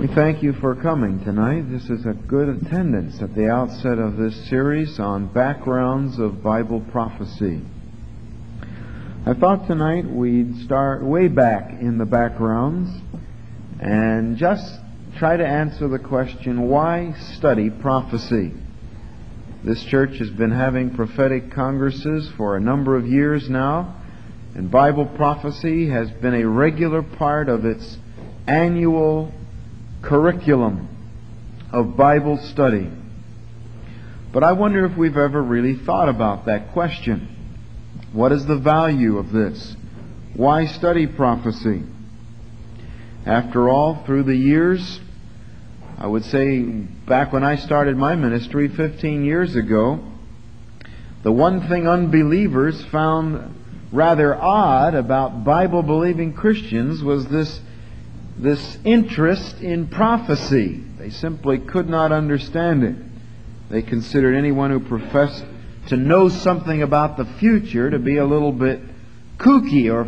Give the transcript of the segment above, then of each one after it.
We thank you for coming tonight. This is a good attendance at the outset of this series on backgrounds of Bible prophecy. I thought tonight we'd start way back in the backgrounds and just try to answer the question, why study prophecy? This church has been having prophetic congresses for a number of years now, and Bible prophecy has been a regular part of its annual curriculum of Bible study. But I wonder if we've ever really thought about that question. What is the value of this? Why study prophecy? After all, through the years, I would say back when I started my ministry 15 years ago, the one thing unbelievers found rather odd about Bible-believing Christians was this interest in prophecy. They simply could not understand it. They considered anyone who professed to know something about the future to be a little bit kooky or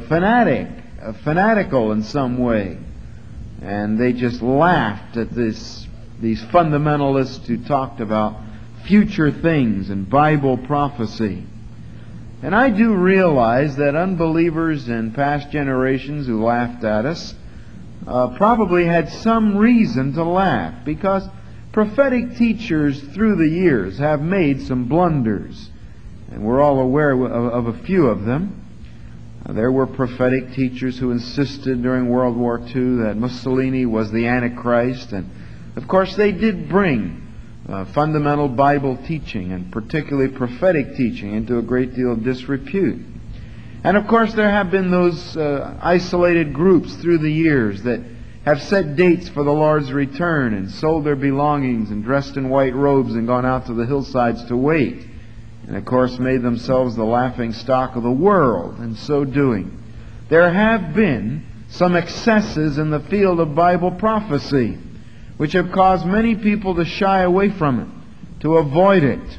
fanatical in some way. And they just laughed at these fundamentalists who talked about future things and Bible prophecy. And I do realize that unbelievers in past generations who laughed at us probably had some reason to laugh, because prophetic teachers through the years have made some blunders, and we're all aware of a few of them. There were prophetic teachers who insisted during World War II that Mussolini was the Antichrist, and of course they did bring fundamental Bible teaching, and particularly prophetic teaching, into a great deal of disrepute. And of course there have been those isolated groups through the years that have set dates for the Lord's return and sold their belongings and dressed in white robes and gone out to the hillsides to wait. And of course made themselves the laughing stock of the world in so doing. There have been some excesses in the field of Bible prophecy which have caused many people to shy away from it, to avoid it.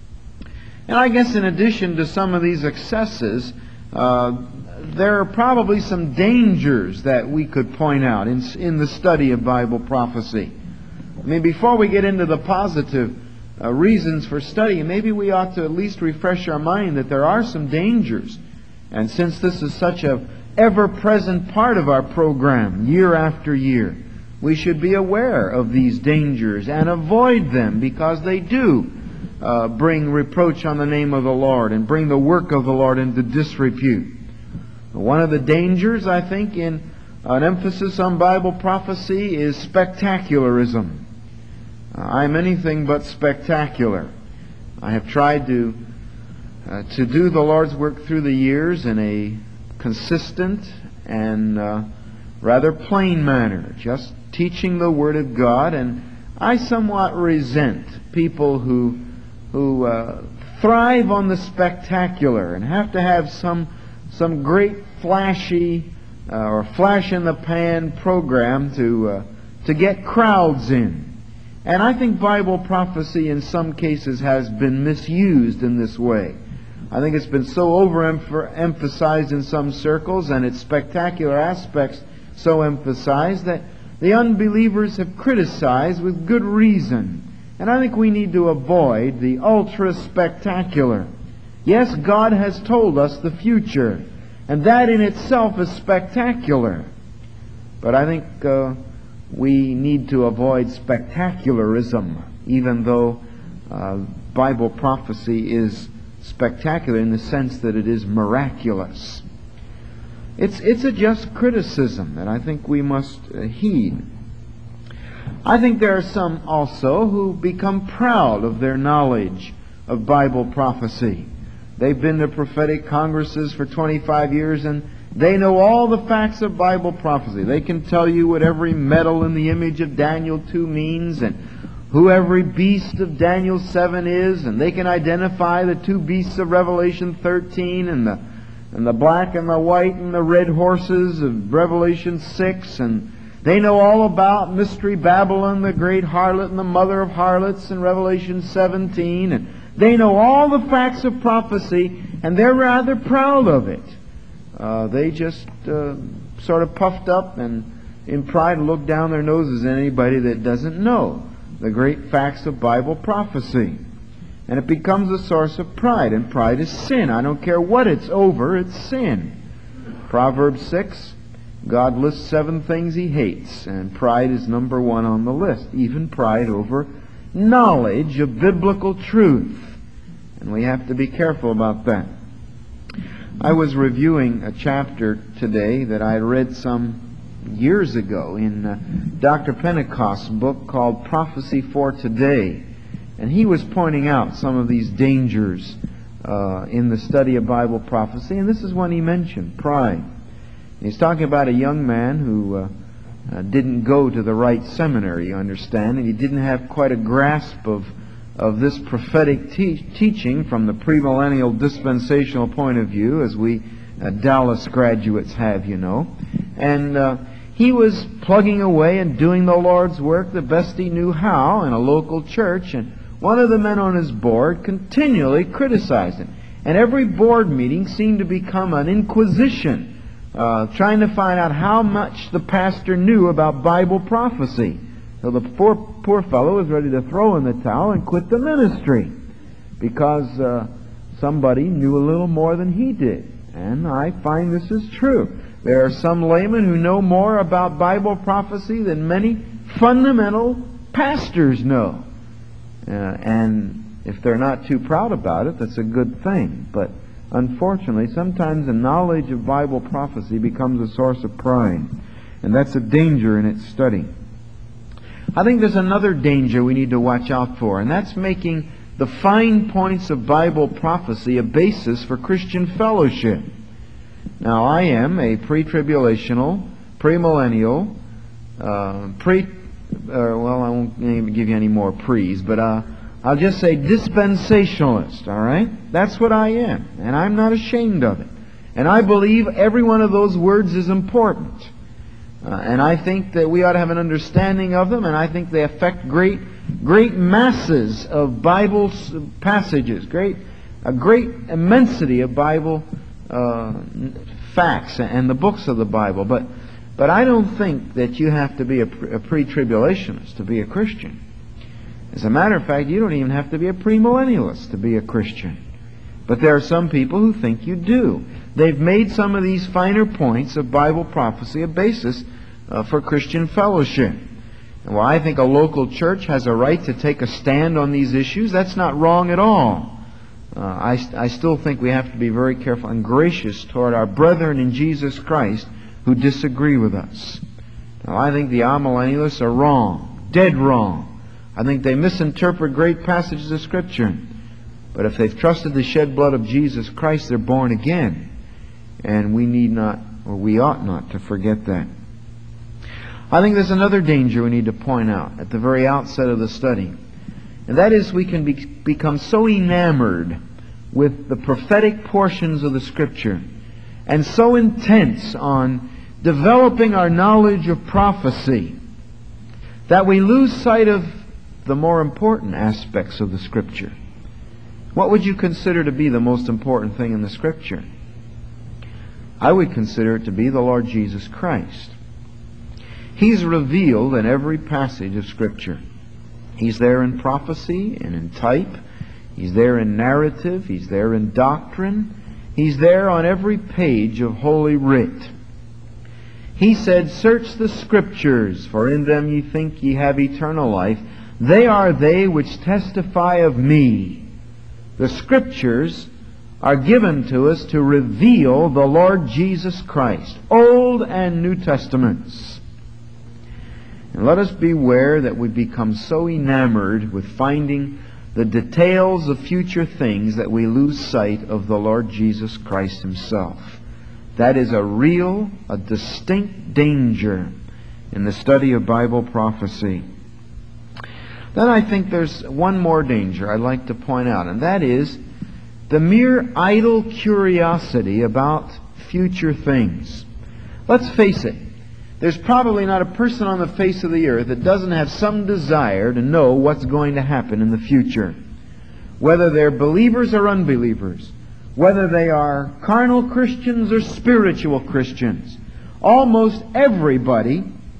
And I guess in addition to some of these excesses, there are probably some dangers that we could point out in the study of Bible prophecy. I mean, before we get into the positive reasons for studying, maybe we ought to at least refresh our mind that there are some dangers. And since this is such an ever-present part of our program, year after year, we should be aware of these dangers and avoid them, because they do bring reproach on the name of the Lord and bring the work of the Lord into disrepute. One of the dangers, I think, in an emphasis on Bible prophecy is spectacularism. I'm anything but spectacular. I have tried to do the Lord's work through the years in a consistent and rather plain manner, just teaching the Word of God, and I somewhat resent people who thrive on the spectacular and have to have some great flashy or flash-in-the-pan program to get crowds in. And I think Bible prophecy in some cases has been misused in this way. I think it's been so overemphasized in some circles, and its spectacular aspects so emphasized, that the unbelievers have criticized with good reason. And I think we need to avoid the ultra-spectacular. Yes, God has told us the future, and that in itself is spectacular. But I think we need to avoid spectacularism, even though Bible prophecy is spectacular in the sense that it is miraculous. It's a just criticism that I think we must heed. I think there are some also who become proud of their knowledge of Bible prophecy. They've been to prophetic congresses for 25 years and they know all the facts of Bible prophecy. They can tell you what every metal in the image of Daniel 2 means, and who every beast of Daniel 7 is, and they can identify the two beasts of Revelation 13 and the black and the white and the red horses of Revelation 6, and they know all about Mystery Babylon, the great harlot and the mother of harlots in Revelation 17, and they know all the facts of prophecy, and they're rather proud of it. They just sort of puffed up and in pride look down their noses at anybody that doesn't know the great facts of Bible prophecy. And it becomes a source of pride, and pride is sin. I don't care what it's over, it's sin. Proverbs 6, God lists 7 things He hates, and pride is number 1 on the list. Even pride over knowledge of biblical truth. And we have to be careful about that. I was reviewing a chapter today that I read some years ago in Dr. Pentecost's book called Prophecy for Today. And he was pointing out some of these dangers in the study of Bible prophecy. And this is one he mentioned, pride. He's talking about a young man who didn't go to the right seminary, you understand, and he didn't have quite a grasp of this prophetic teaching from the premillennial dispensational point of view, as we Dallas graduates have, you know. And he was plugging away and doing the Lord's work the best he knew how in a local church, and one of the men on his board continually criticized him. And every board meeting seemed to become an inquisition, trying to find out how much the pastor knew about Bible prophecy. So the poor fellow was ready to throw in the towel and quit the ministry because somebody knew a little more than he did. And I find this is true. There are some laymen who know more about Bible prophecy than many fundamental pastors know. And if they're not too proud about it, that's a good thing. But unfortunately, sometimes the knowledge of Bible prophecy becomes a source of pride. And that's a danger in its study. I think there's another danger we need to watch out for, and that's making the fine points of Bible prophecy a basis for Christian fellowship. Now, I am a pre-tribulational, premillennial, well, I won't even give you any more pre's, but I'll just say dispensationalist, all right? That's what I am, and I'm not ashamed of it. And I believe every one of those words is important. And I think that we ought to have an understanding of them, and I think they affect great masses of Bible passages, a great immensity of Bible facts and the books of the Bible. But I don't think that you have to be a pre-tribulationist to be a Christian. As a matter of fact, you don't even have to be a premillennialist to be a Christian. But there are some people who think you do. They've made some of these finer points of Bible prophecy a basis for Christian fellowship. And while I think a local church has a right to take a stand on these issues, that's not wrong at all. I still think we have to be very careful and gracious toward our brethren in Jesus Christ who disagree with us. Now, I think the amillennialists are wrong, dead wrong. I think they misinterpret great passages of Scripture. But if they've trusted the shed blood of Jesus Christ, they're born again. And we need not, or we ought not, to forget that. I think there's another danger we need to point out at the very outset of the study. And that is we can become so enamored with the prophetic portions of the Scripture and so intense on developing our knowledge of prophecy that we lose sight of the more important aspects of the Scripture. What would you consider to be the most important thing in the Scripture? I would consider it to be the Lord Jesus Christ. He's revealed in every passage of Scripture. He's there in prophecy and in type. He's there in narrative. He's there in doctrine. He's there on every page of Holy Writ. He said, "Search the Scriptures, for in them ye think ye have eternal life. They are they which testify of me." The Scriptures are given to us to reveal the Lord Jesus Christ, Old and New Testaments. And let us beware that we become so enamored with finding the details of future things that we lose sight of the Lord Jesus Christ Himself. That is a distinct danger in the study of Bible prophecy. Then I think there's one more danger I'd like to point out, and that is the mere idle curiosity about future things. Let's face it, there's probably not a person on the face of the earth that doesn't have some desire to know what's going to happen in the future. Whether they're believers or unbelievers, whether they are carnal Christians or spiritual Christians, almost everybody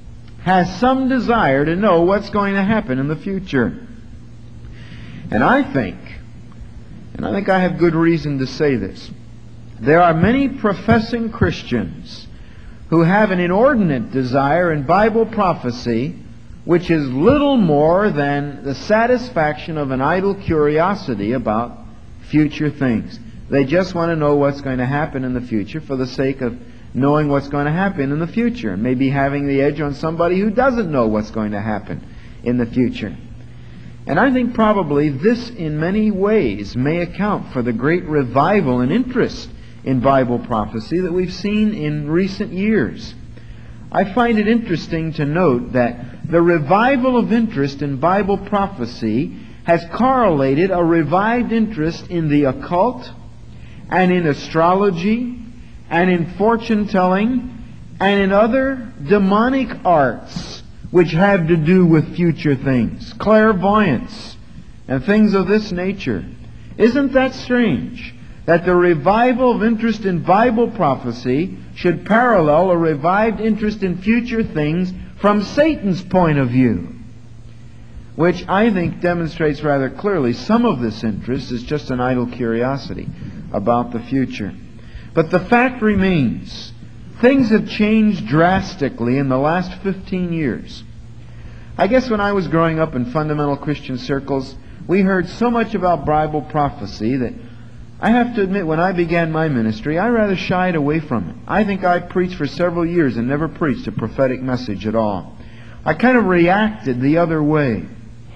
has some desire to know what's going to happen in the future. And I think I have good reason to say this, there are many professing Christians who have an inordinate desire in Bible prophecy, which is little more than the satisfaction of an idle curiosity about future things. They just want to know what's going to happen in the future for the sake of knowing what's going to happen in the future, maybe having the edge on somebody who doesn't know what's going to happen in the future. And I think probably this in many ways may account for the great revival and interest in Bible prophecy that we've seen in recent years. I find it interesting to note that the revival of interest in Bible prophecy has correlated a revived interest in the occult and in astrology and in fortune-telling and in other demonic arts which have to do with future things, clairvoyance and things of this nature. Isn't that strange? That the revival of interest in Bible prophecy should parallel a revived interest in future things from Satan's point of view, which I think demonstrates rather clearly some of this interest is just an idle curiosity about the future. But the fact remains, things have changed drastically in the last 15 years. I guess when I was growing up in fundamental Christian circles, we heard so much about Bible prophecy that I have to admit, when I began my ministry, I rather shied away from it. I think I preached for several years and never preached a prophetic message at all. I kind of reacted the other way.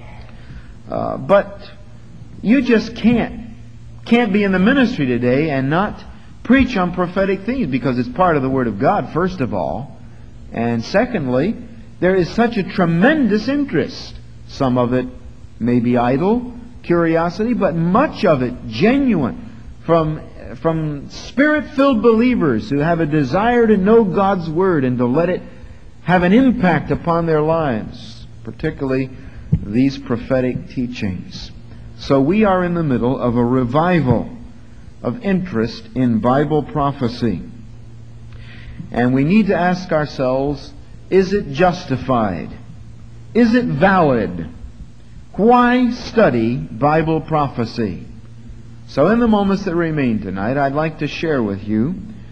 But you just can't be in the ministry today and not preach on prophetic themes, because it's part of the Word of God, first of all. And secondly, there is such a tremendous interest. Some of it may be idle curiosity, but much of it genuine, from Spirit-filled believers who have a desire to know God's Word and to let it have an impact upon their lives, particularly these prophetic teachings. So we are in the middle of a revival of interest in Bible prophecy. And we need to ask ourselves, is it justified? Is it valid? Why study Bible prophecy? So in the moments that remain tonight, I'd like to share with you,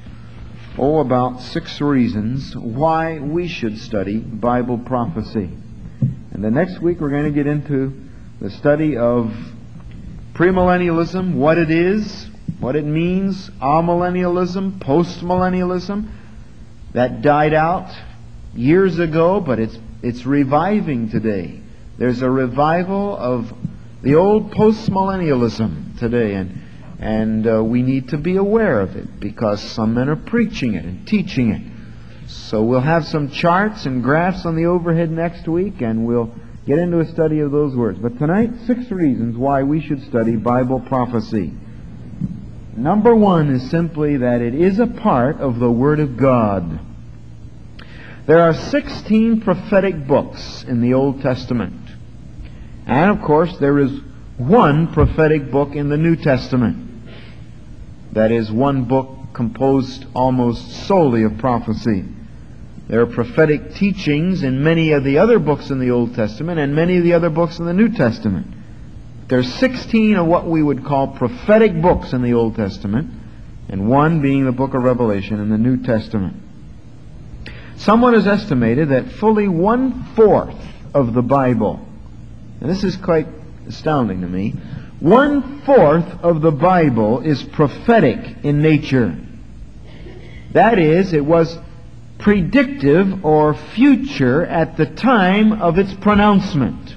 about 6 reasons why we should study Bible prophecy. And the next week we're going to get into the study of premillennialism, what it is, what it means, amillennialism, postmillennialism. That died out years ago, but it's reviving today. There's a revival of the old postmillennialism today, and we need to be aware of it because some men are preaching it and teaching it. So we'll have some charts and graphs on the overhead next week, and we'll get into a study of those words. But tonight, 6 reasons why we should study Bible prophecy. Number 1 is simply that it is a part of the Word of God. There are 16 prophetic books in the Old Testament. And of course, there is one prophetic book in the New Testament. That is one book composed almost solely of prophecy. There are prophetic teachings in many of the other books in the Old Testament and many of the other books in the New Testament. There are 16 of what we would call prophetic books in the Old Testament, and one being the book of Revelation in the New Testament. Someone has estimated that fully 1/4 of the Bible, and this is quite astounding to me, 1/4 of the Bible is prophetic in nature. That is, it was predictive or future at the time of its pronouncement.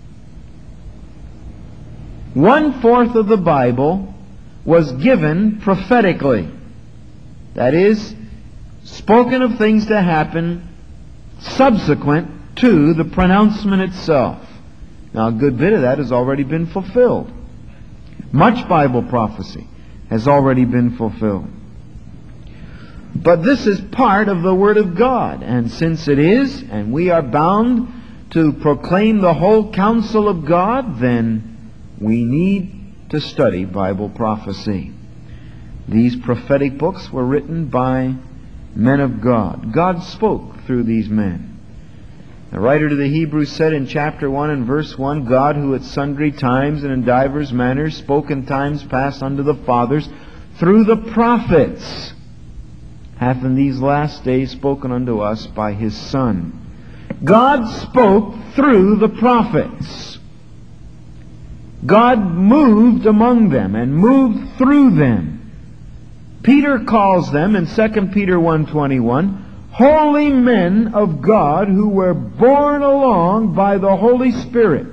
1/4 of the Bible was given prophetically. That is, spoken of things to happen subsequent to the pronouncement itself. Now, a good bit of that has already been fulfilled. Much Bible prophecy has already been fulfilled. But this is part of the Word of God, and since it is, and we are bound to proclaim the whole counsel of God, then we need to study Bible prophecy. These prophetic books were written by men of God. God spoke through these men. The writer to the Hebrews said in chapter 1 and verse 1, God, who at sundry times and in divers manners spoke in times past unto the fathers through the prophets, hath in these last days spoken unto us by His Son. God spoke through the prophets. God moved among them and moved through them. Peter calls them in 2 Peter 1:21, holy men of God who were borne along by the Holy Spirit.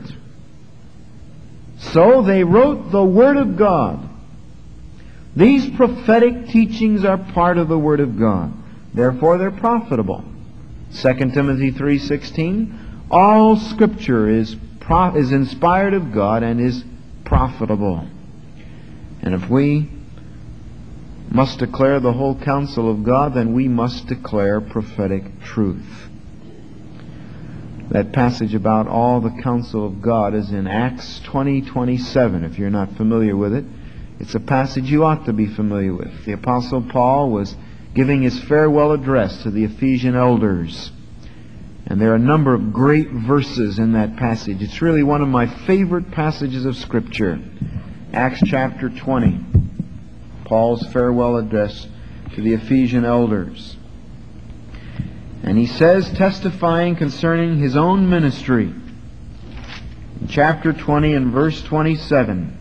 So they wrote the Word of God. These prophetic teachings are part of the Word of God. Therefore they're profitable. 2 Timothy 3:16, all Scripture is inspired of God and is profitable. And if we must declare the whole counsel of God, then we must declare prophetic truth. That passage about all the counsel of God is in Acts 20:27. If you're not familiar with it, it's a passage you ought to be familiar with. The Apostle Paul was giving his farewell address to the Ephesian elders. And there are a number of great verses in that passage. It's really one of my favorite passages of Scripture. Acts chapter 20. Paul's farewell address to the Ephesian elders. And he says, testifying concerning his own ministry, in chapter 20 and verse 27,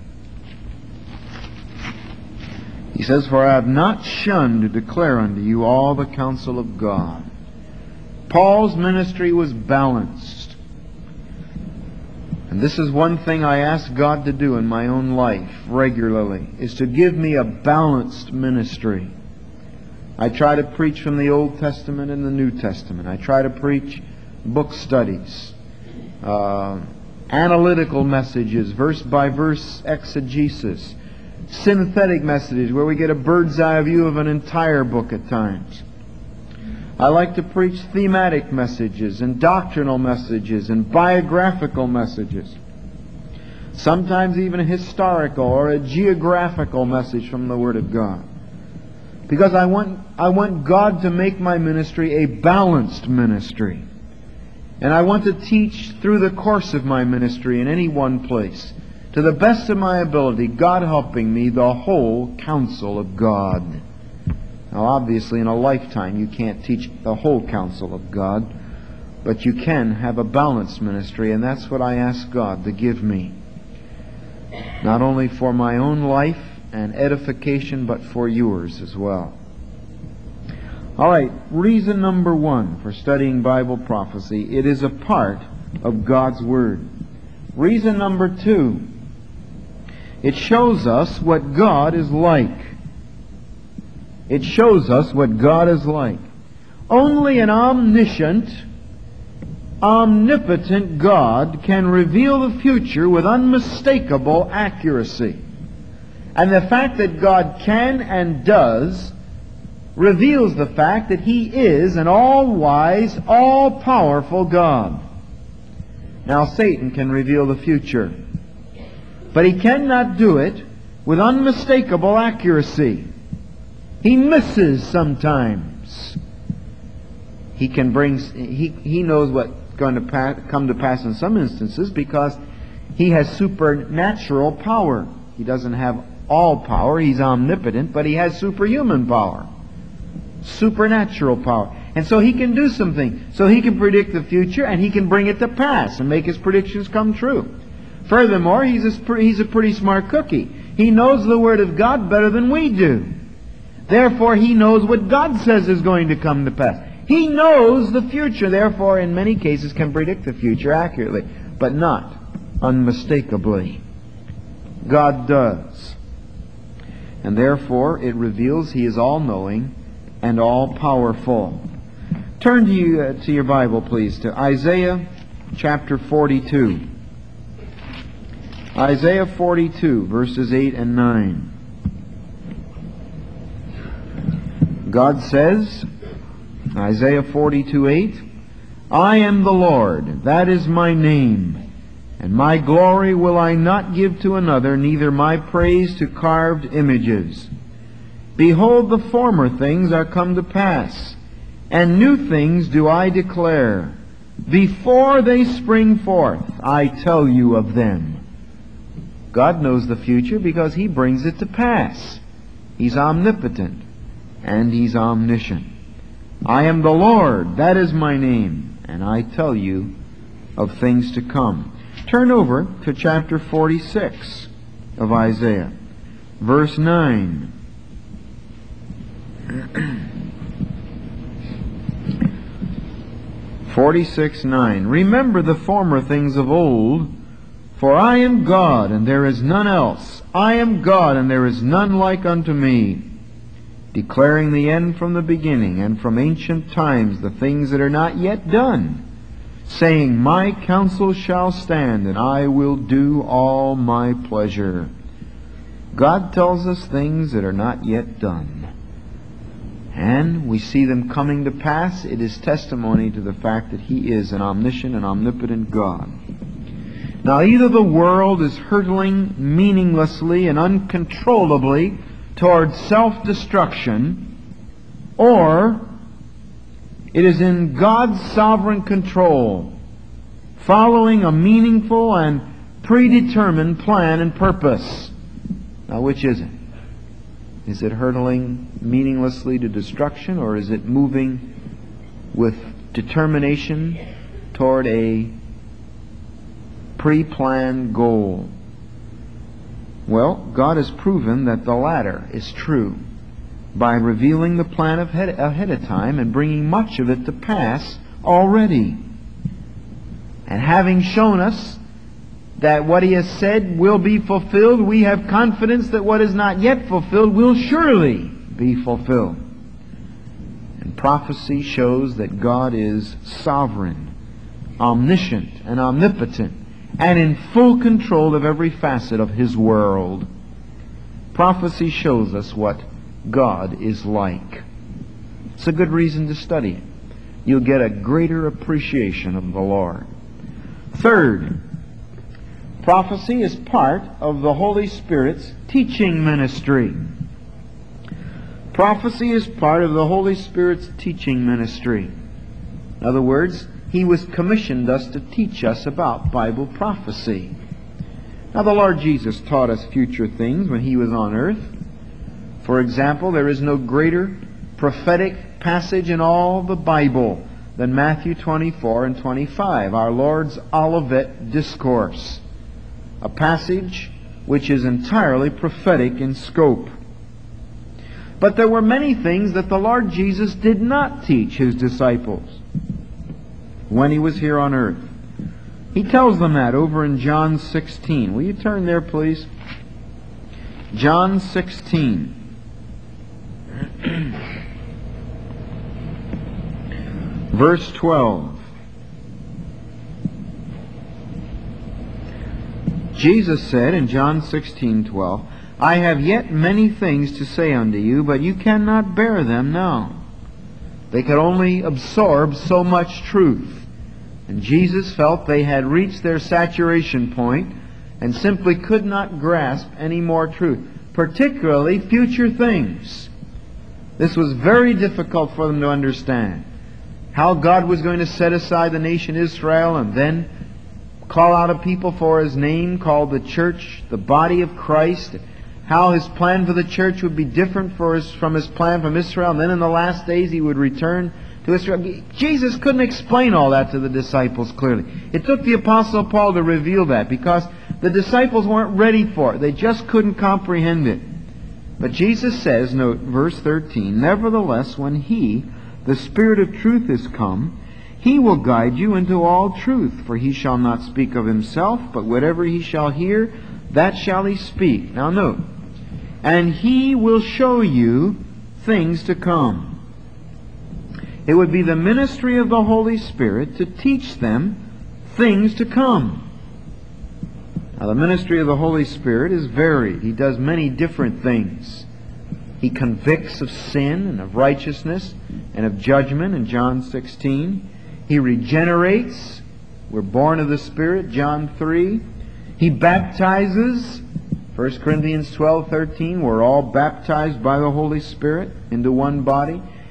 he says, for I have not shunned to declare unto you all the counsel of God. Paul's ministry was balanced. And this is one thing I ask God to do in my own life regularly, is to give me a balanced ministry. I try to preach from the Old Testament and the New Testament. I try to preach book studies, analytical messages, verse-by-verse exegesis, synthetic messages where we get a bird's eye view of an entire book at times. I like to preach thematic messages and doctrinal messages and biographical messages. Sometimes even a historical or a geographical message from the Word of God. Because I want God to make my ministry a balanced ministry. And I want to teach through the course of my ministry in any one place, to the best of my ability, God helping me, the whole counsel of God. Now obviously in a lifetime you can't teach the whole counsel of God, but you can have a balanced ministry, and that's what I ask God to give me. Not only for my own life and edification, but for yours as well. Alright, reason number 1 for studying Bible prophecy. It is a part of God's Word. Reason number 2. It shows us what God is like. It shows us what God is like. Only an omniscient, omnipotent God can reveal the future with unmistakable accuracy. And the fact that God can and does reveals the fact that He is an all-wise, all-powerful God. Now Satan can reveal the future, but he cannot do it with unmistakable accuracy. He misses sometimes. He knows what's going to come to pass in some instances because he has supernatural power. He doesn't have all power. He's omnipotent, but he has superhuman power. Supernatural power. And so he can do something. So he can predict the future and he can bring it to pass and make his predictions come true. Furthermore, he's a pretty smart cookie. He knows the Word of God better than we do. Therefore, he knows what God says is going to come to pass. He knows the future, therefore, in many cases can predict the future accurately, but not unmistakably. God does. And therefore, it reveals He is all-knowing and all-powerful. Turn to your Bible, please, to Isaiah chapter 42. Isaiah 42, verses 8 and 9. God says, Isaiah 42:8, I am the Lord, that is my name, and my glory will I not give to another, neither my praise to carved images. Behold, the former things are come to pass, and new things do I declare. Before they spring forth, I tell you of them. God knows the future because He brings it to pass. He's omnipotent and He's omniscient. I am the Lord, that is my name, and I tell you of things to come. Turn over to chapter 46 of Isaiah, verse 9. 46:9. Remember the former things of old, for I am God, and there is none else. I am God, and there is none like unto me, declaring the end from the beginning, and from ancient times the things that are not yet done, saying, My counsel shall stand, and I will do all my pleasure. God tells us things that are not yet done, and we see them coming to pass. It is testimony to the fact that He is an omniscient and omnipotent God. Now, either the world is hurtling meaninglessly and uncontrollably toward self-destruction, or it is in God's sovereign control, following a meaningful and predetermined plan and purpose. Now, which is it? Is it hurtling meaninglessly to destruction, or is it moving with determination toward a pre-planned goal? Well, God has proven that the latter is true by revealing the plan ahead of time and bringing much of it to pass already. And having shown us that what He has said will be fulfilled, we have confidence that what is not yet fulfilled will surely be fulfilled. And prophecy shows that God is sovereign, omniscient, and omnipotent, and in full control of every facet of His world. Prophecy shows us what God is like. It's a good reason to study it. You'll get a greater appreciation of the Lord. Third, prophecy is part of the Holy Spirit's teaching ministry. Prophecy is part of the Holy Spirit's teaching ministry. In other words, He was commissioned us to teach us about Bible prophecy. Now, the Lord Jesus taught us future things when He was on earth. For example, there is no greater prophetic passage in all the Bible than Matthew 24 and 25, our Lord's Olivet Discourse, a passage which is entirely prophetic in scope. But there were many things that the Lord Jesus did not teach His disciples when He was here on earth. He tells them that over in John 16. Will you turn there, please? John 16. Verse 12. Jesus said in John 16:12, I have yet many things to say unto you, but you cannot bear them now. They could only absorb so much truth. And Jesus felt they had reached their saturation point and simply could not grasp any more truth, particularly future things. This was very difficult for them to understand. How God was going to set aside the nation Israel and then call out a people for His name called the church, the body of Christ. How His plan for the church would be different from His plan from Israel. And then in the last days He would return to Israel. Jesus couldn't explain all that to the disciples clearly. It took the Apostle Paul to reveal that because the disciples weren't ready for it. They just couldn't comprehend it. But Jesus says, note verse 13, Nevertheless, when He, the Spirit of truth, is come, He will guide you into all truth. For He shall not speak of Himself, but whatever He shall hear, that shall He speak. Now note, and He will show you things to come. It would be the ministry of the Holy Spirit to teach them things to come. Now, the ministry of the Holy Spirit is varied. He does many different things. He convicts of sin and of righteousness and of judgment in John 16. He regenerates. We're born of the Spirit, John 3. He baptizes. 1 Corinthians 12:13. We're all baptized by the Holy Spirit into one body.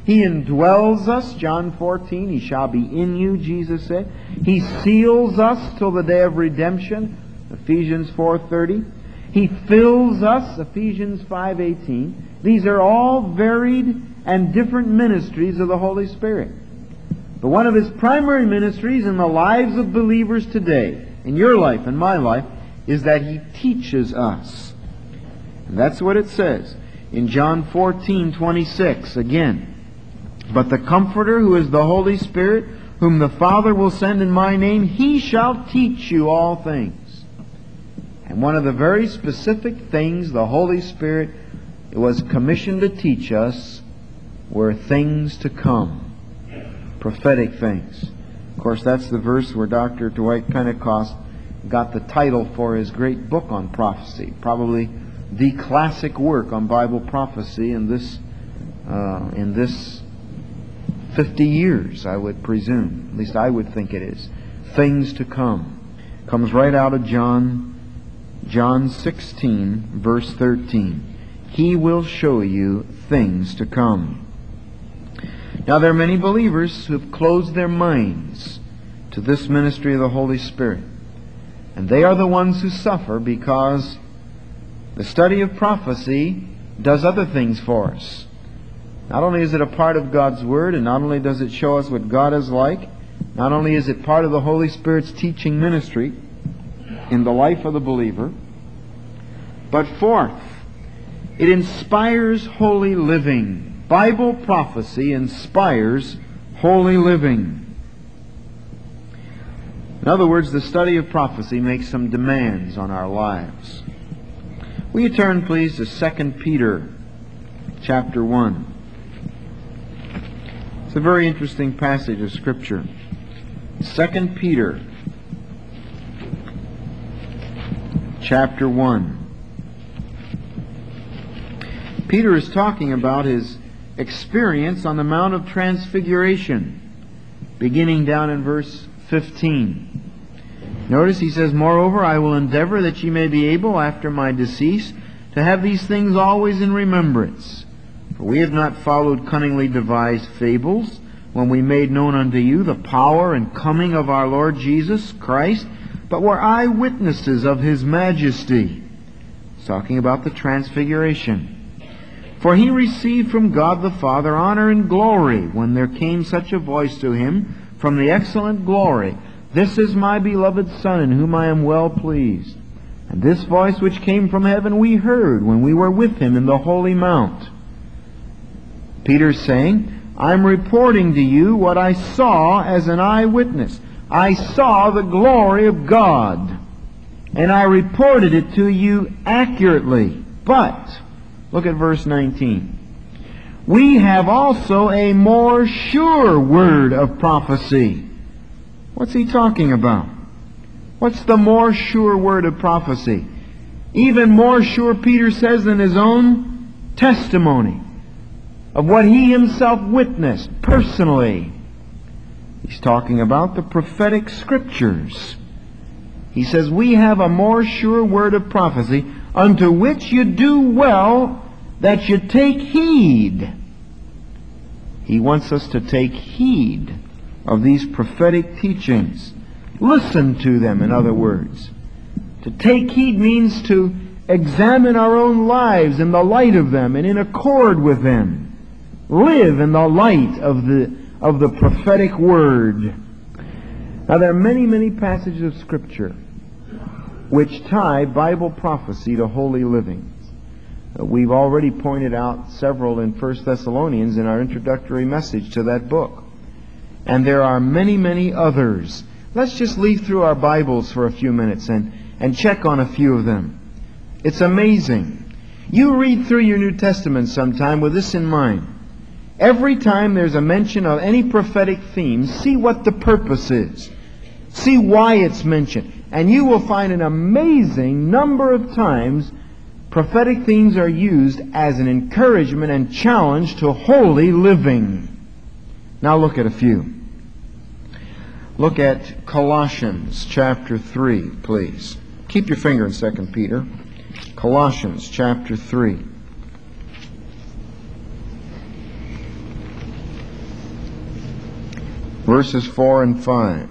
He indwells us, John 14, He shall be in you, Jesus said. He seals us till the day of redemption, Ephesians 4:30. He fills us, Ephesians 5:18. These are all varied and different ministries of the Holy Spirit. But one of His primary ministries in the lives of believers today, in your life and my life, is that He teaches us. And that's what it says in John 14:26 again. But the Comforter, who is the Holy Spirit, whom the Father will send in my name, He shall teach you all things. And one of the very specific things the Holy Spirit was commissioned to teach us were things to come. Prophetic things. Of course, that's the verse where Dr. Dwight Pentecost got the title for his great book on prophecy. Probably the classic work on Bible prophecy in this 50 years, I would presume. At least I would think it is. Things to come. Comes right out of John 16, verse 13. He will show you things to come. Now there are many believers who have closed their minds to this ministry of the Holy Spirit. And they are the ones who suffer because the study of prophecy does other things for us. Not only is it a part of God's Word, and not only does it show us what God is like, not only is it part of the Holy Spirit's teaching ministry in the life of the believer, but fourth, it inspires holy living. Bible prophecy inspires holy living. In other words, the study of prophecy makes some demands on our lives. Will you turn, please, to 2 Peter chapter 1. It's a very interesting passage of Scripture. 2 Peter chapter 1. Peter is talking about his experience on the Mount of Transfiguration, beginning down in verse 15. Notice he says, Moreover, I will endeavor that ye may be able, after my decease, to have these things always in remembrance. For we have not followed cunningly devised fables, when we made known unto you the power and coming of our Lord Jesus Christ, but were eyewitnesses of His majesty. He's talking about the Transfiguration. For He received from God the Father honor and glory, when there came such a voice to Him from the excellent glory, This is my beloved Son, in whom I am well pleased. And this voice which came from heaven we heard when we were with Him in the holy mount. Peter's saying, I'm reporting to you what I saw as an eyewitness. I saw the glory of God, and I reported it to you accurately. But, look at verse 19. We have also a more sure word of prophecy. What's he talking about? What's the more sure word of prophecy? Even more sure, Peter says, than his own testimony of what he himself witnessed personally. He's talking about the prophetic Scriptures. He says, we have a more sure word of prophecy, unto which you do well that you take heed. He wants us to take heed of these prophetic teachings. Listen to them, in other words. To take heed means to examine our own lives in the light of them and in accord with them. Live in the light of the prophetic word. Now there are many, many passages of Scripture which tie Bible prophecy to holy living. We've already pointed out several in 1 Thessalonians in our introductory message to that book. And there are many, many others. Let's just leaf through our Bibles for a few minutes and check on a few of them. It's amazing. You read through your New Testament sometime with this in mind. Every time there's a mention of any prophetic theme, see what the purpose is. See why it's mentioned. And you will find an amazing number of times prophetic themes are used as an encouragement and challenge to holy living. Now look at a few. Look at Colossians chapter 3, please. Keep your finger in 2 Peter. Colossians chapter 3. verses 4 and 5.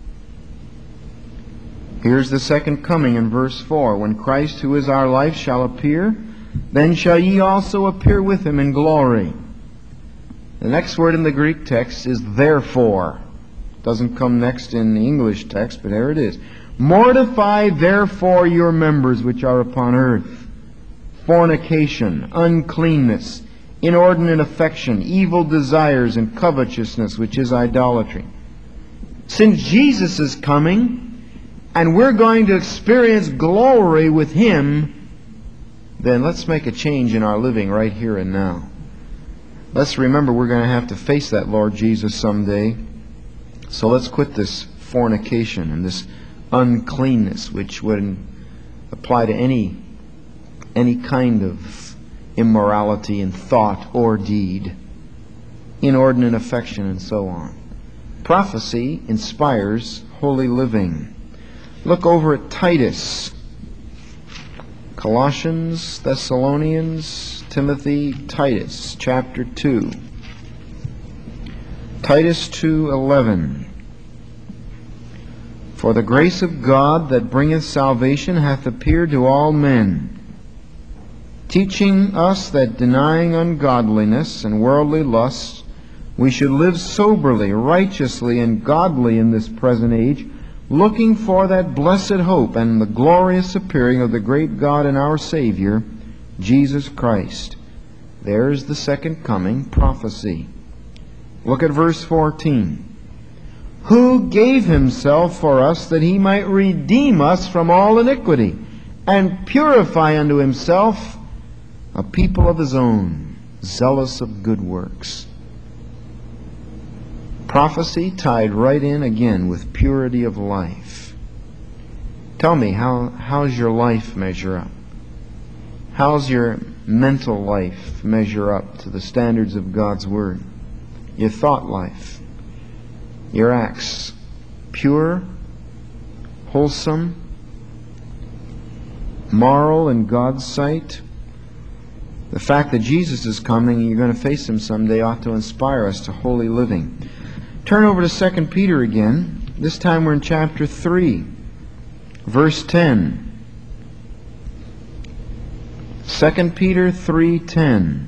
Here's the second coming in verse 4. When Christ, who is our life, shall appear, then shall ye also appear with him in glory. The next word in the Greek text is therefore. It doesn't come next in the English text, but there it is. Mortify therefore your members which are upon earth: fornication, uncleanness, inordinate affection, evil desires, and covetousness, which is idolatry. Since Jesus is coming, and we're going to experience glory with Him, then let's make a change in our living right here and now. Let's remember we're going to have to face that Lord Jesus someday. So let's quit this fornication and this uncleanness, which would apply to any kind of immorality in thought or deed, inordinate affection, and so on. Prophecy inspires holy living. Look over at Titus. Colossians, Thessalonians, Timothy, Titus, chapter 2. Titus 2:11. For the grace of God that bringeth salvation hath appeared to all men, teaching us that denying ungodliness and worldly lusts, we should live soberly, righteously, and godly in this present age, looking for that blessed hope and the glorious appearing of the great God and our Savior, Jesus Christ. There's the second coming, prophecy. Look at verse 14. Who gave himself for us that he might redeem us from all iniquity, and purify unto himself a people of his own, zealous of good works. Prophecy tied right in again with purity of life. Tell me, how's your life measure up? How's your mental life measure up to the standards of God's Word? Your thought life, your acts, pure, wholesome, moral in God's sight? The fact that Jesus is coming and you're going to face Him someday ought to inspire us to holy living. Turn over to 2 Peter again. This time we're in chapter 3, verse 10. 2 Peter 3:10.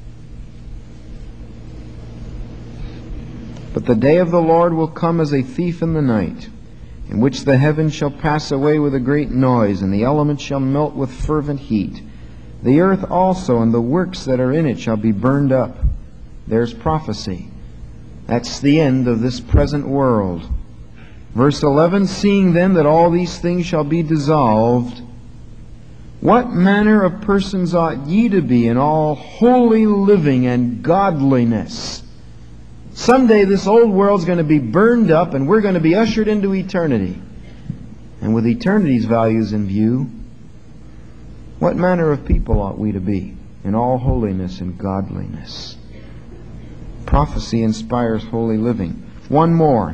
But the day of the Lord will come as a thief in the night, in which the heavens shall pass away with a great noise, and the elements shall melt with fervent heat. The earth also and the works that are in it shall be burned up. There's prophecy. That's the end of this present world. Verse 11, seeing then that all these things shall be dissolved, what manner of persons ought ye to be in all holy living and godliness? Someday this old world's going to be burned up and we're going to be ushered into eternity. And with eternity's values in view, what manner of people ought we to be in all holiness and godliness? Prophecy inspires holy living. One more.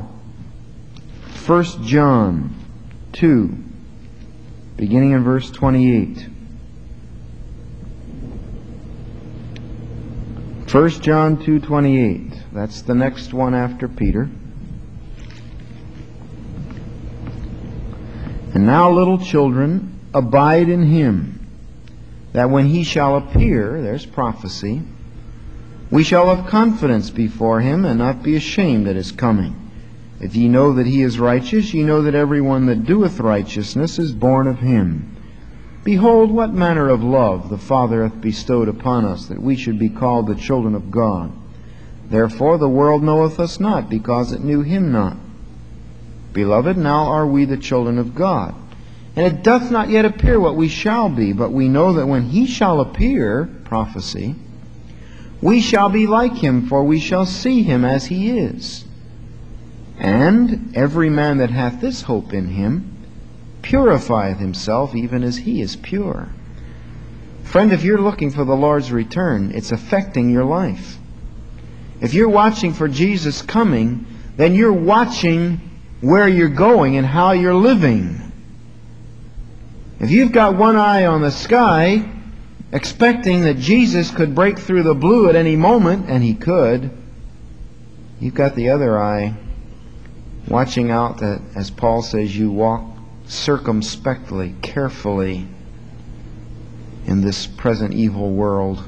1 John 2, beginning in verse 28. 1 John 2:28. That's the next one after Peter. And now, little children, abide in Him, that when He shall appear, there's prophecy, we shall have confidence before Him, and not be ashamed at His coming. If ye know that He is righteous, ye know that every one that doeth righteousness is born of Him. Behold, what manner of love the Father hath bestowed upon us, that we should be called the children of God. Therefore the world knoweth us not, because it knew Him not. Beloved, now are we the children of God. And it doth not yet appear what we shall be, but we know that when He shall appear, prophecy, we shall be like Him, for we shall see Him as He is. And every man that hath this hope in Him purifieth himself even as He is pure. Friend, if you're looking for the Lord's return, it's affecting your life. If you're watching for Jesus coming, then you're watching where you're going and how you're living. If you've got one eye on the sky, expecting that Jesus could break through the blue at any moment, and He could, you've got the other eye watching out that, as Paul says, you walk circumspectly, carefully in this present evil world.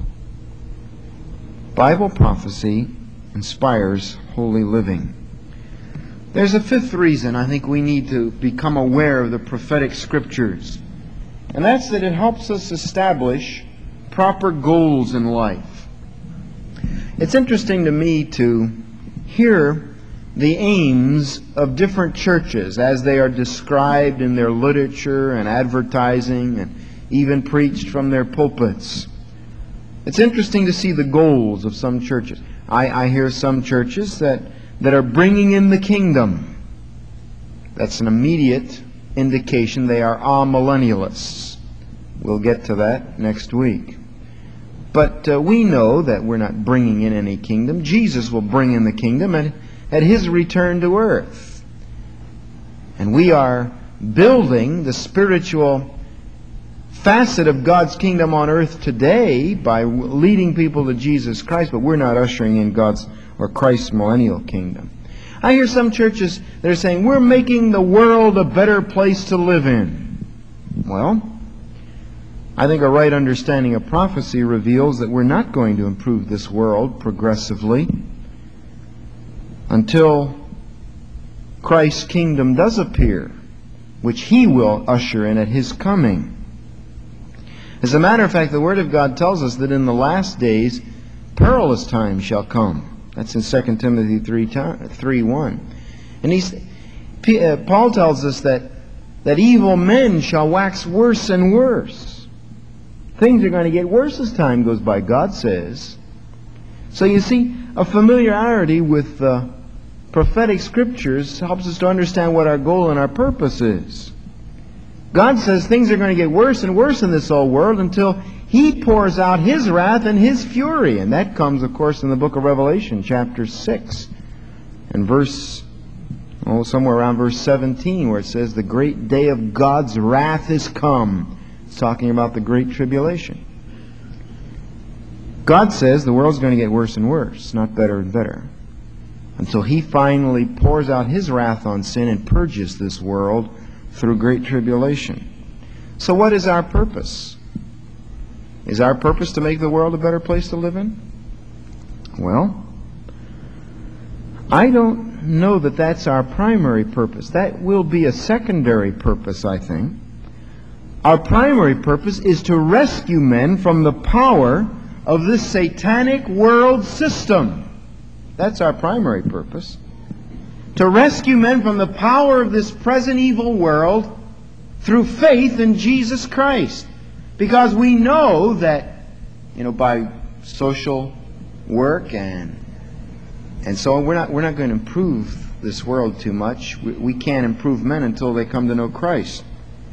Bible prophecy inspires holy living. There's a fifth reason I think we need to become aware of the prophetic scriptures, and that's that it helps us establish proper goals in life. It's interesting to me to hear the aims of different churches as they are described in their literature and advertising and even preached from their pulpits. It's interesting to see the goals of some churches. I hear some churches that are bringing in the kingdom. That's an immediate indication they are amillennialists. We'll get to that next week. But we know that we're not bringing in any kingdom. Jesus will bring in the kingdom at His return to earth. And we are building the spiritual facet of God's kingdom on earth today by leading people to Jesus Christ, but we're not ushering in God's or Christ's millennial kingdom. I hear some churches that are saying, we're making the world a better place to live in. Well, I think a right understanding of prophecy reveals that we're not going to improve this world progressively until Christ's kingdom does appear, which He will usher in at His coming. As a matter of fact, the Word of God tells us that in the last days, perilous times shall come. That's in 2 Timothy 3:1. And Paul tells us that evil men shall wax worse and worse. Things are going to get worse as time goes by, God says. So you see, a familiarity with the prophetic scriptures helps us to understand what our goal and our purpose is. God says things are going to get worse and worse in this old world until He pours out His wrath and His fury. And that comes, of course, in the book of Revelation, chapter 6, and somewhere around verse 17, where it says, the great day of God's wrath is come. It's talking about the great tribulation. God says the world's going to get worse and worse, not better and better, until He finally pours out His wrath on sin and purges this world through great tribulation. So what is our purpose? Is our purpose to make the world a better place to live in? Well, I don't know that that's our primary purpose. That will be a secondary purpose, I think. Our primary purpose is to rescue men from the power of this satanic world system. That's our primary purpose. To rescue men from the power of this present evil world through faith in Jesus Christ. Because we know that, by social work and so on, we're not going to improve this world too much. We can't improve men until they come to know Christ.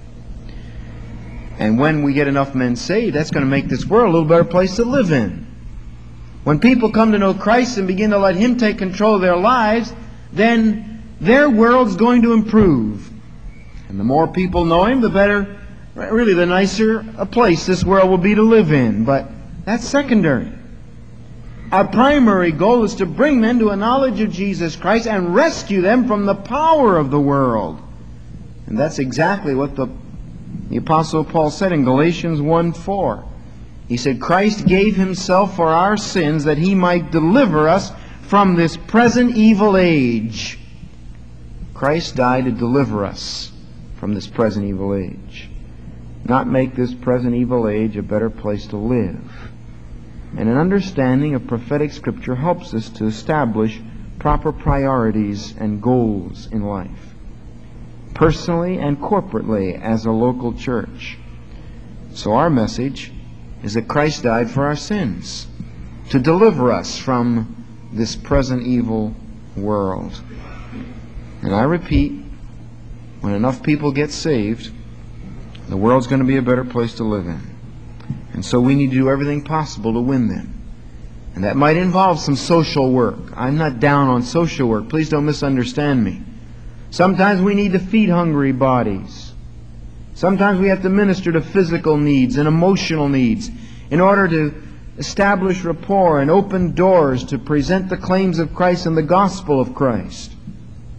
And when we get enough men saved, that's going to make this world a little better place to live in. When people come to know Christ and begin to let Him take control of their lives, then their world's going to improve. And the more people know Him, the better, really the nicer a place this world will be to live in. But that's secondary. Our primary goal is to bring men to a knowledge of Jesus Christ and rescue them from the power of the world. And that's exactly what the Apostle Paul said in Galatians 1:4. He said, Christ gave Himself for our sins that He might deliver us from this present evil age. Christ died to deliver us from this present evil age. Not make this present evil age a better place to live. And an understanding of prophetic scripture helps us to establish proper priorities and goals in life, personally and corporately as a local church. So our message is that Christ died for our sins, to deliver us from this present evil world. And I repeat, when enough people get saved, the world's going to be a better place to live in. And so we need to do everything possible to win them. And that might involve some social work. I'm not down on social work. Please don't misunderstand me. Sometimes we need to feed hungry bodies. Sometimes we have to minister to physical needs and emotional needs in order to establish rapport and open doors to present the claims of Christ and the gospel of Christ.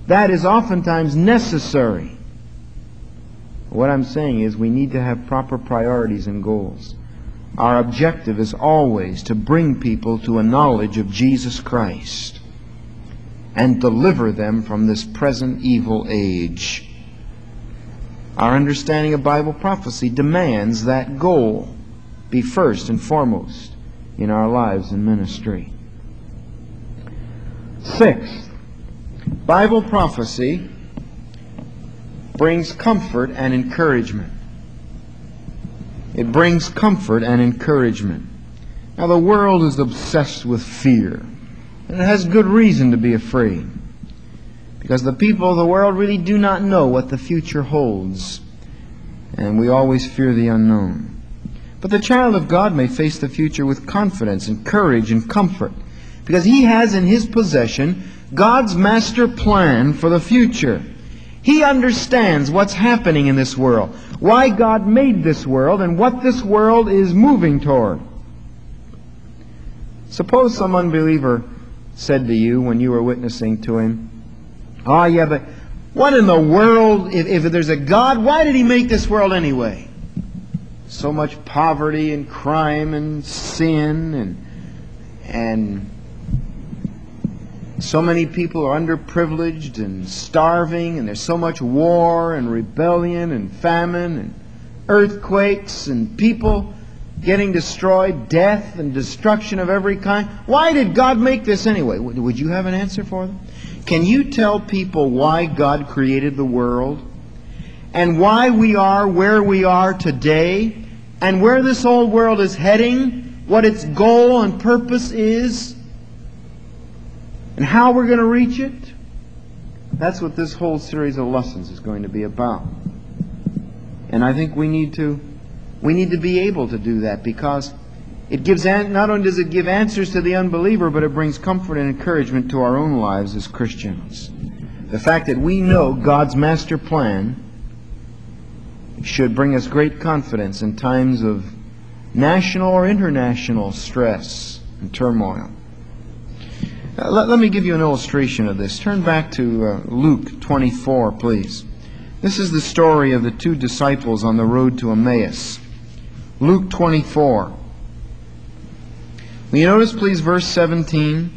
That is oftentimes necessary. What I'm saying is we need to have proper priorities and goals. Our objective is always to bring people to a knowledge of Jesus Christ and deliver them from this present evil age. Our understanding of Bible prophecy demands that goal be first and foremost in our lives and ministry. Sixth, Bible prophecy brings comfort and encouragement. It brings comfort and encouragement. Now, the world is obsessed with fear. And it has good reason to be afraid. Because the people of the world really do not know what the future holds. And we always fear the unknown. But the child of God may face the future with confidence and courage and comfort. Because he has in his possession God's master plan for the future. He understands what's happening in this world, why God made this world, and what this world is moving toward. Suppose some unbeliever said to you when you were witnessing to him, "Oh, yeah, but what in the world, if there's a God, why did He make this world anyway? So much poverty and crime and sin and so many people are underprivileged and starving, and there's so much war and rebellion and famine and earthquakes and people getting destroyed, death and destruction of every kind. Why did God make this anyway?" Would you have an answer for them? Can you tell people why God created the world and why we are where we are today and where this old world is heading, what its goal and purpose is? And how we're going to reach it? That's what this whole series of lessons is going to be about. And I think we need to be able to do that, because it gives, not only does it give answers to the unbeliever, but it brings comfort and encouragement to our own lives as Christians. The fact that we know God's master plan should bring us great confidence in times of national or international stress and turmoil. Let me give you an illustration of this. Turn back to Luke 24, please. This is the story of the two disciples on the road to Emmaus. Luke 24. Will you notice, please, verse 17?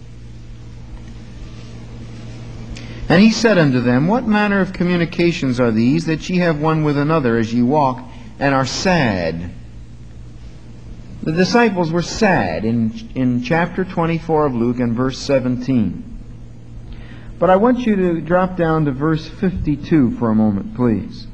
"And he said unto them, What manner of communications are these that ye have one with another as ye walk, and are sad?" The disciples were sad in chapter 24 of Luke and verse 17. But I want you to drop down to verse 52 for a moment, please.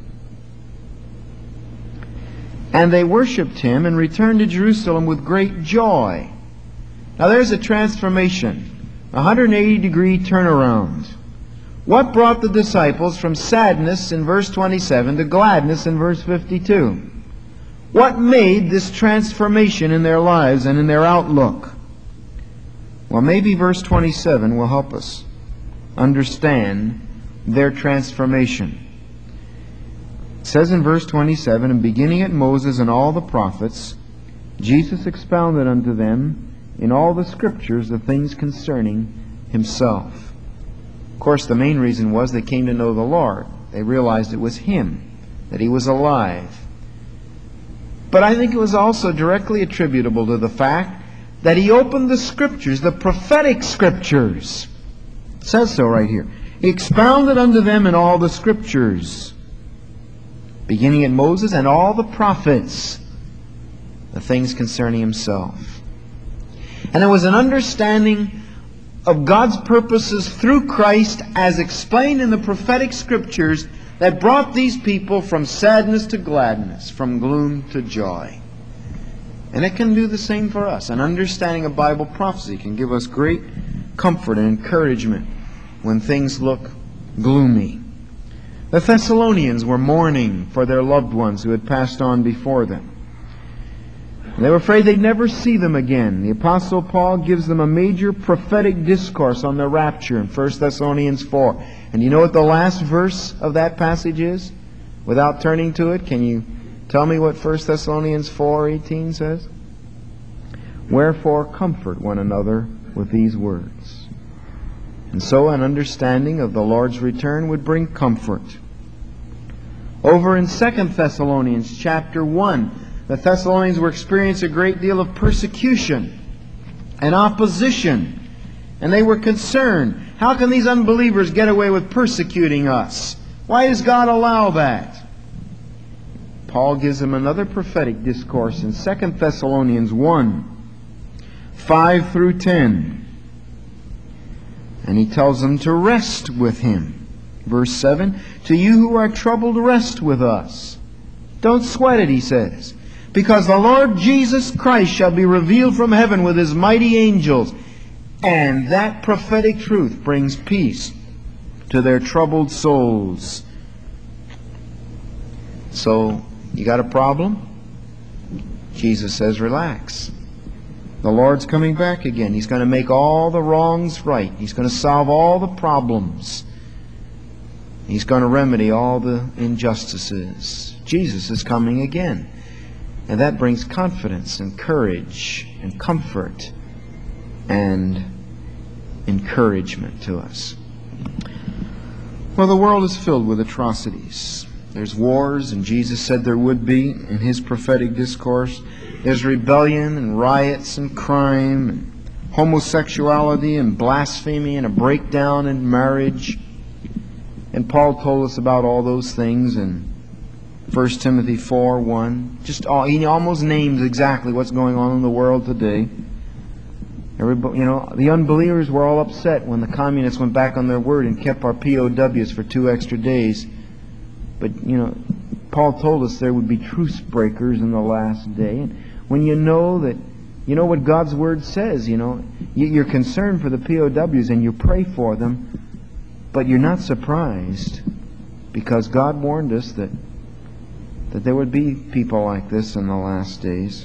"And they worshipped him and returned to Jerusalem with great joy." Now there's a transformation, a 180-degree turnaround. What brought the disciples from sadness in verse 27 to gladness in verse 52? What made this transformation in their lives and in their outlook? Well, maybe verse 27 will help us understand their transformation. It says in verse 27, "And beginning at Moses and all the prophets, Jesus expounded unto them in all the Scriptures the things concerning Himself." Of course, the main reason was they came to know the Lord. They realized it was Him, that He was alive. But I think it was also directly attributable to the fact that He opened the Scriptures, the prophetic Scriptures. It says so right here. "He expounded unto them in all the Scriptures, beginning at Moses and all the prophets, the things concerning Himself." And it was an understanding of God's purposes through Christ as explained in the prophetic Scriptures that brought these people from sadness to gladness, from gloom to joy. And it can do the same for us. An understanding of Bible prophecy can give us great comfort and encouragement when things look gloomy. The Thessalonians were mourning for their loved ones who had passed on before them. They were afraid they'd never see them again. The Apostle Paul gives them a major prophetic discourse on the rapture in 1 Thessalonians 4. And you know what the last verse of that passage is? Without turning to it, can you tell me what 1 Thessalonians 4:18 says? "Wherefore comfort one another with these words." And so an understanding of the Lord's return would bring comfort. Over in 2 Thessalonians chapter 1, the Thessalonians were experiencing a great deal of persecution and opposition. And they were concerned. How can these unbelievers get away with persecuting us? Why does God allow that? Paul gives them another prophetic discourse in 2 Thessalonians 1, 5 through 10. And he tells them to rest with Him. Verse 7, to you who are troubled, rest with us. Don't sweat it, he says. Because the Lord Jesus Christ shall be revealed from heaven with His mighty angels. And that prophetic truth brings peace to their troubled souls. So, you got a problem? Jesus says, relax. The Lord's coming back again. He's going to make all the wrongs right. He's going to solve all the problems. He's going to remedy all the injustices. Jesus is coming again. And that brings confidence and courage and comfort and encouragement to us. Well, the world is filled with atrocities. There's wars, and Jesus said there would be in His prophetic discourse. There's rebellion and riots and crime and homosexuality and blasphemy and a breakdown in marriage. And Paul told us about all those things in 1 Timothy 4:1. He almost names exactly what's going on in the world today. Everybody, the unbelievers were all upset when the communists went back on their word and kept our POWs for 2 extra days. But, Paul told us there would be truce breakers in the last day. And when you know what God's Word says, you're concerned for the POWs and you pray for them, but you're not surprised because God warned us that there would be people like this in the last days.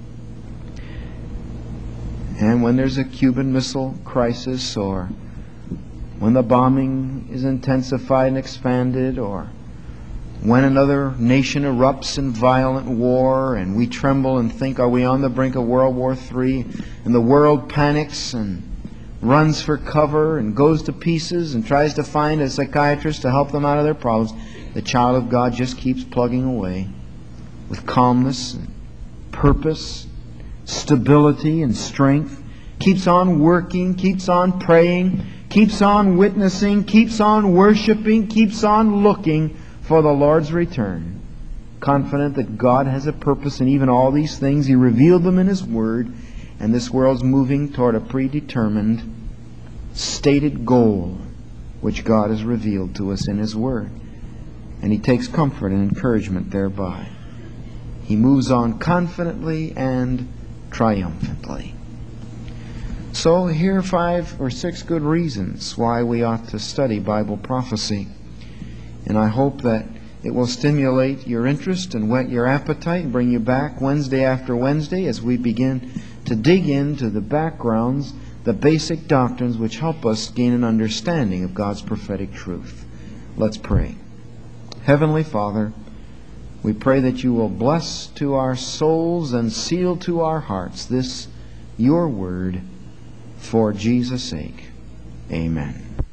And when there's a Cuban Missile Crisis, or when the bombing is intensified and expanded, or when another nation erupts in violent war and we tremble and think, are we on the brink of World War III? And the world panics and runs for cover and goes to pieces and tries to find a psychiatrist to help them out of their problems, the child of God just keeps plugging away with calmness and purpose, stability and strength, keeps on working, keeps on praying, keeps on witnessing, keeps on worshiping, keeps on looking for the Lord's return, confident that God has a purpose in even all these things. He revealed them in His Word, and this world's moving toward a predetermined, stated goal, which God has revealed to us in His Word. And he takes comfort and encouragement thereby. He moves on confidently and triumphantly. So here are 5 or 6 good reasons why we ought to study Bible prophecy. And I hope that it will stimulate your interest and whet your appetite and bring you back Wednesday after Wednesday as we begin to dig into the backgrounds, the basic doctrines which help us gain an understanding of God's prophetic truth. Let's pray. Heavenly Father, we pray that you will bless to our souls and seal to our hearts this, your word, for Jesus' sake. Amen.